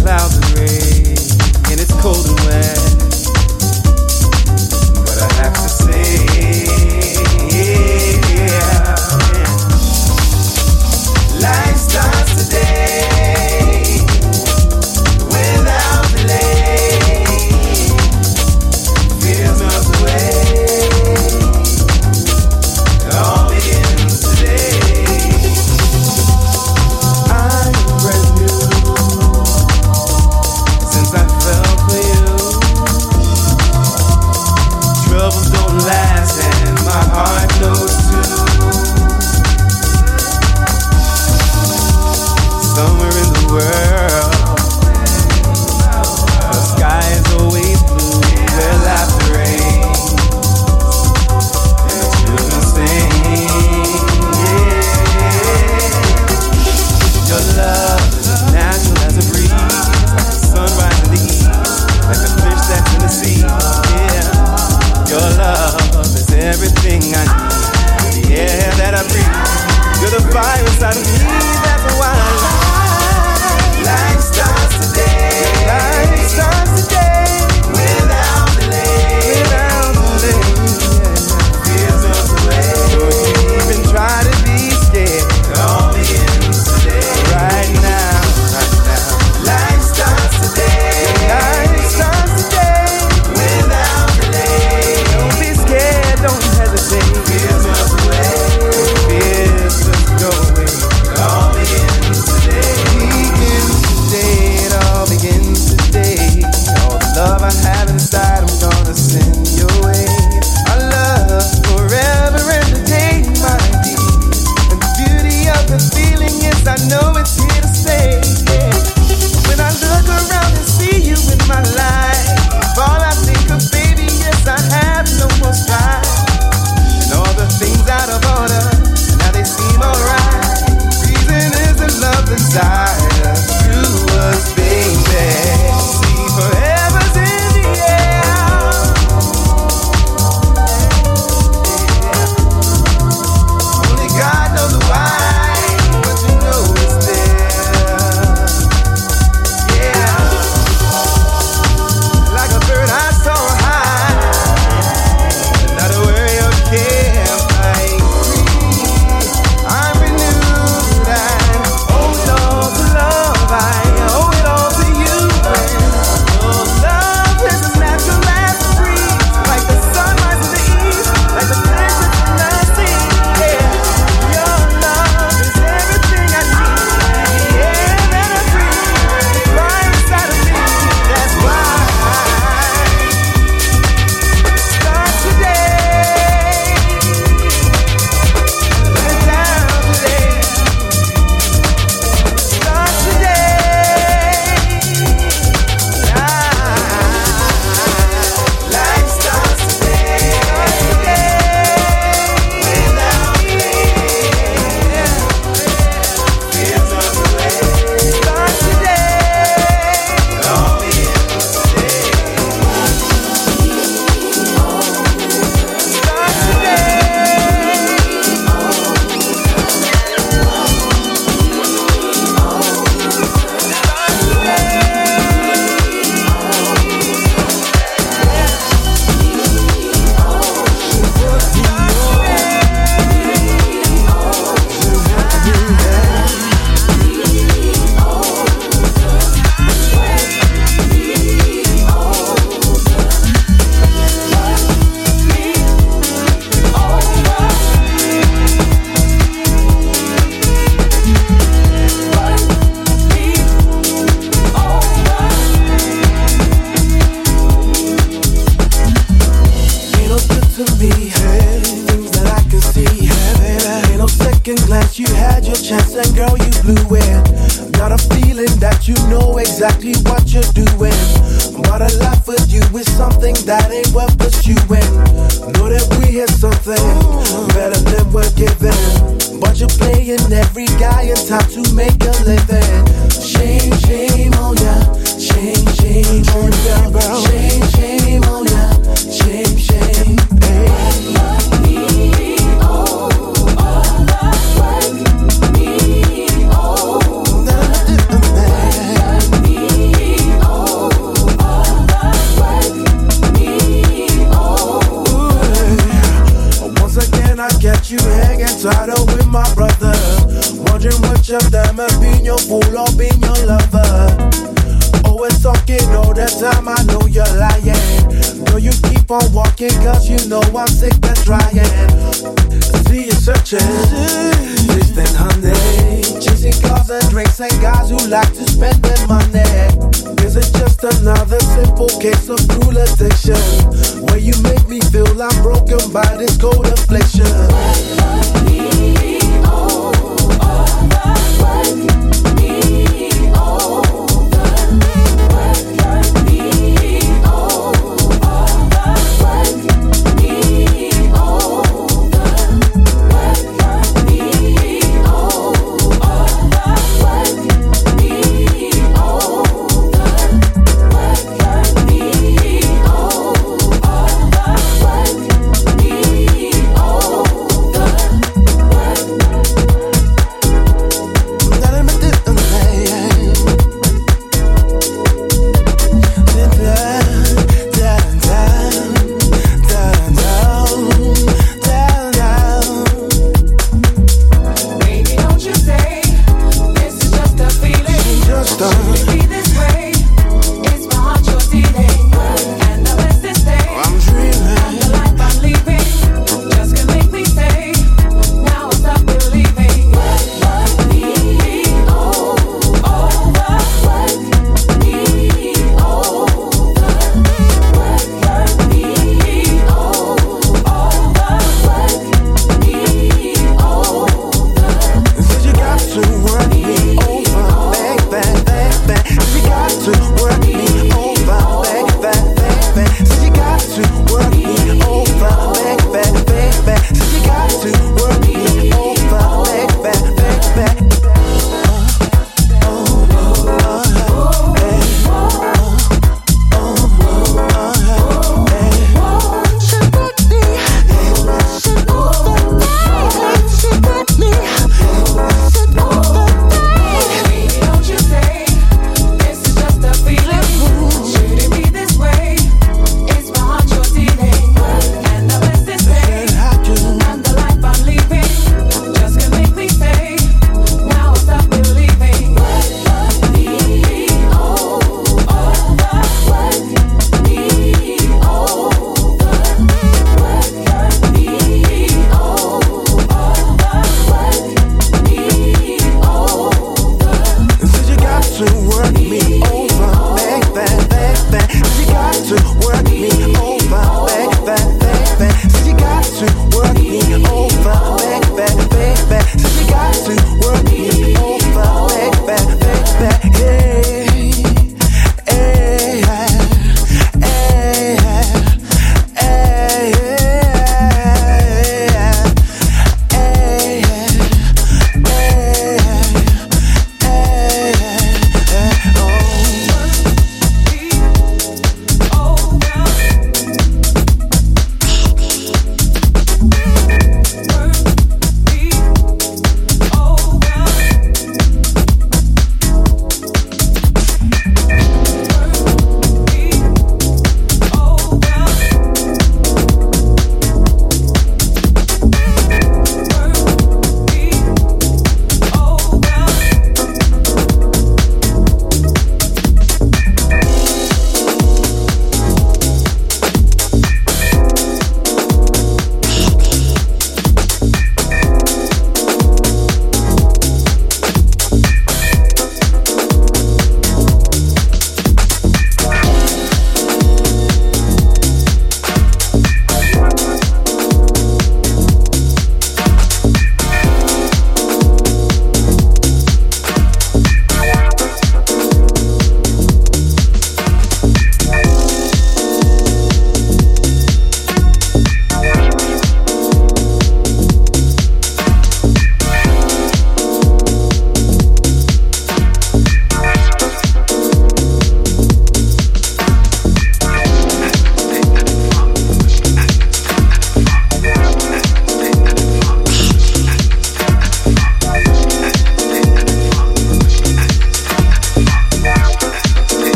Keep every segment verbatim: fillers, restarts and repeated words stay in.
clouds and rain, and it's cold and wet. But I have to say, yeah, life starts today without delay. Fears melt away. It all begins today. I'm brand new since I fell for you. Troubles don't last, and my heart knows too. Somewhere in the world, the sky is always blue, where laughter reigns, and the children sing. Yeah. Your love is as natural as a breeze, like the sunrise in the east, like the fish that's in the sea. Yeah. Your love is everything I need, the air that I breathe. You're the fire inside of me, that's why life starts today. Life starts today without delay. Without delay. Fears melt away. Don't you even try to be scared. It all begins today. Right now, right now. Life starts today. Life starts today without delay. Don't be scared. Don't hesitate. Fears melt away. Fears just go away. It all begins today. Begins today. It all begins today. All the love I have inside, I'm gonna send your way. Our love forever and a day, my dear. And the beauty of the feeling is I know it's here to stay. Yeah. When I look around and see you in my life, all I think of, baby, yes, I have no more strife. And all the things out of order, now they seem alright. Reason is the love inside us, through us, baby. See, forever's in the air. Only God knows why, but you know it's there. Yeah, like a bird I soar high, not a worry of care. I'm renewed, I hold on to love, I owe it all to you. Your love is as natural as the breeze, like the sunrise in the east, like the fish in the sea. Yeah, your love is everything I need. The air that I breathe, the fire inside of me. That's why start today, without delay. Start today. Life starts today. Without delay. Fears melt away. Start today. It all begins today. Start today. Ain't no good to me, things that I can see. Ain't no second glance, you had your chance and girl you blew it. Got a feeling that you know exactly what you're doing. But a life with you is something that ain't worth pursuing. Know that we had something better than we're giving. But you're playing every guy in time to make a living. Shame, shame on ya. Shame, shame on ya. Shame, shame on ya. Shame, shame. Hey. Me, oh, me, oh. I'll all be your lover. Always talking all the time, I know you're lying. Girl, you keep on walking, cause you know I'm sick of trying. See you searching, listen honey, chasing cars and drinks and guys who like to spend their money. Is it just another simple case of cruel addiction, where you make me feel I'm broken by this cold affliction? Work me over, work me over, work me over, work me over, work me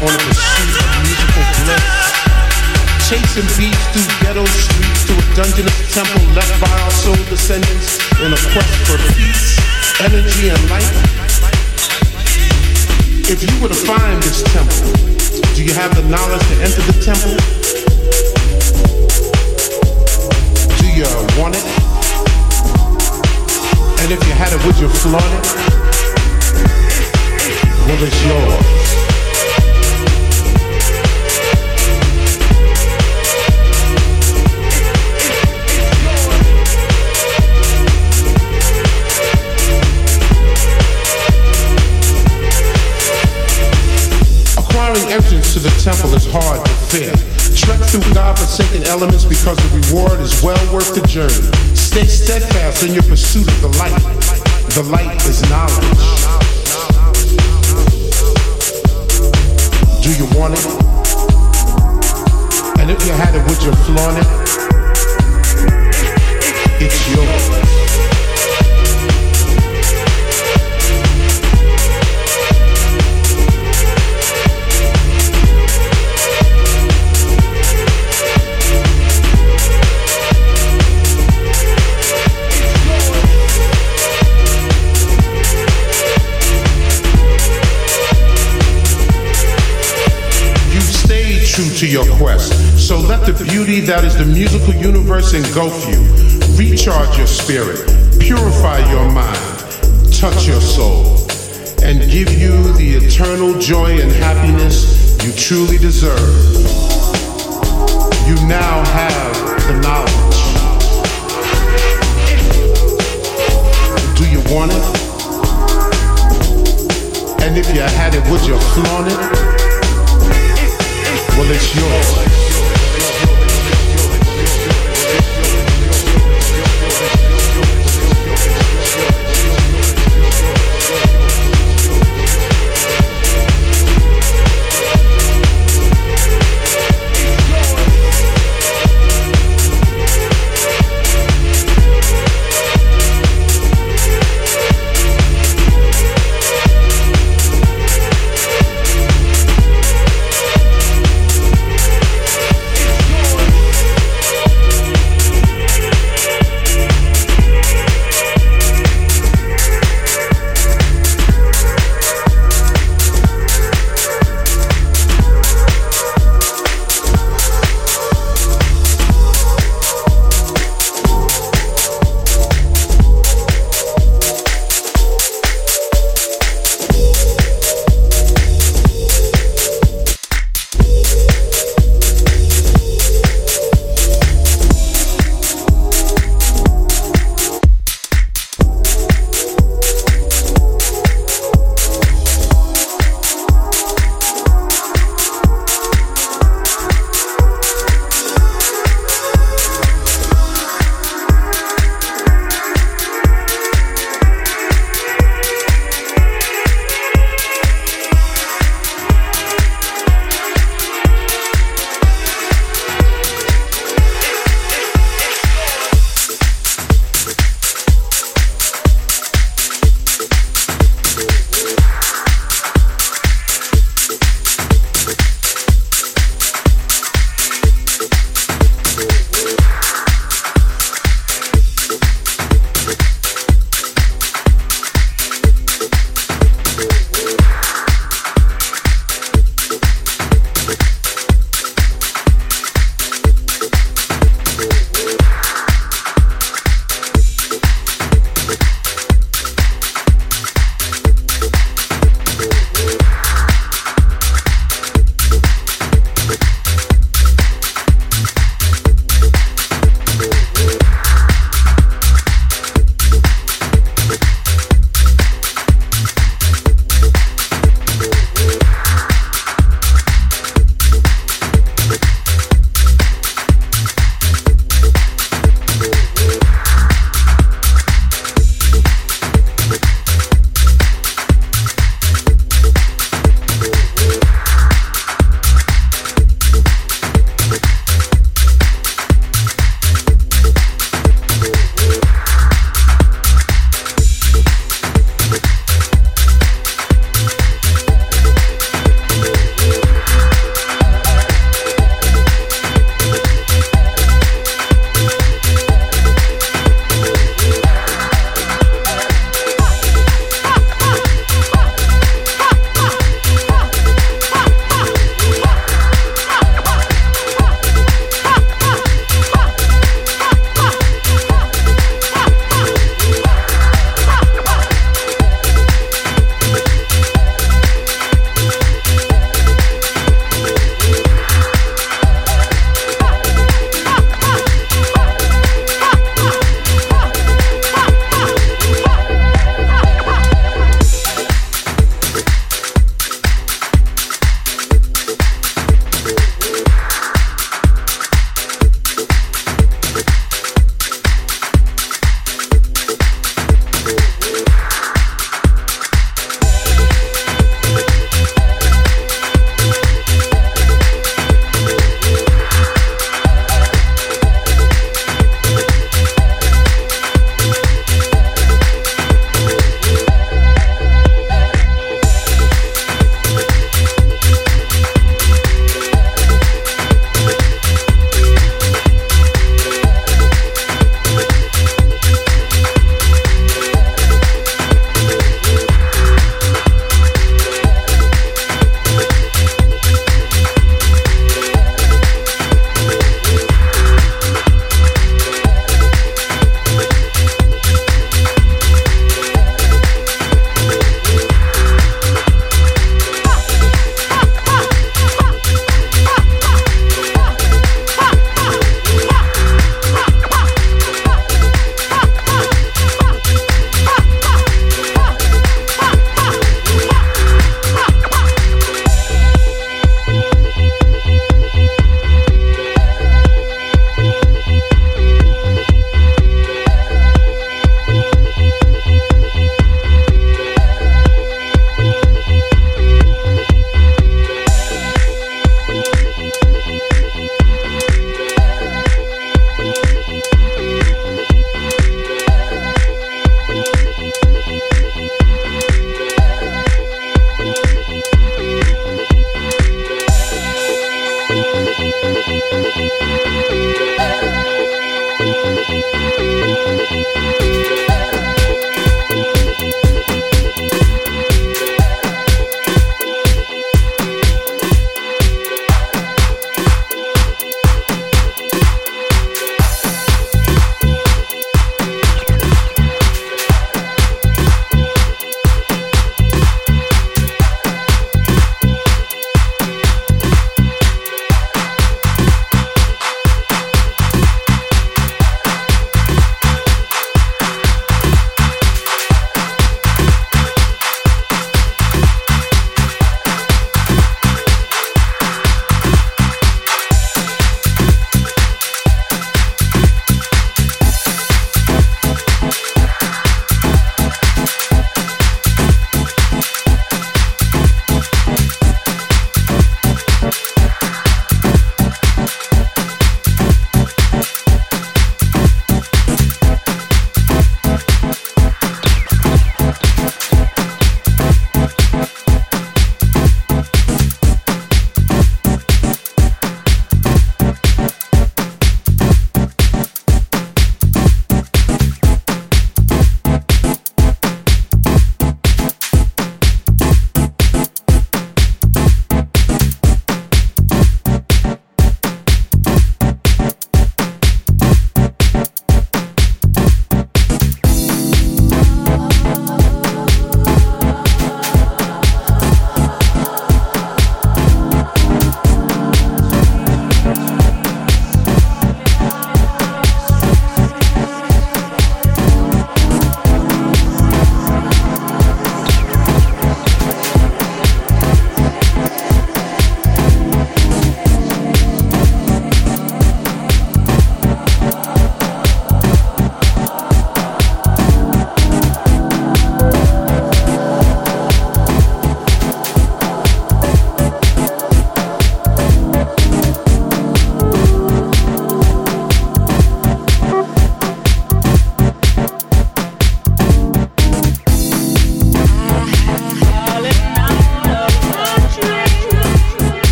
on a pursuit of musical bliss. Chasing beats through ghetto streets to a dungeonous temple left by our soul descendants in a quest for peace, energy, and light. If you were to find this temple, do you have the knowledge to enter the temple? Do you want it? And if you had it, would you flaunt it? Well, it's yours. Acquiring entrance to the temple is hard to fear. Trek through God-forsaken elements because the reward is well worth the journey. Stay steadfast in your pursuit of the light. The light is knowledge. Do you want it? And if you had it, would you flaunt it? It's yours. True to your quest. So let the beauty that is the musical universe engulf you. Recharge your spirit, purify your mind, touch your soul, and give you the eternal joy and happiness you truly deserve. You now have the knowledge. Do you want it? And if you had it, would you flaunt it?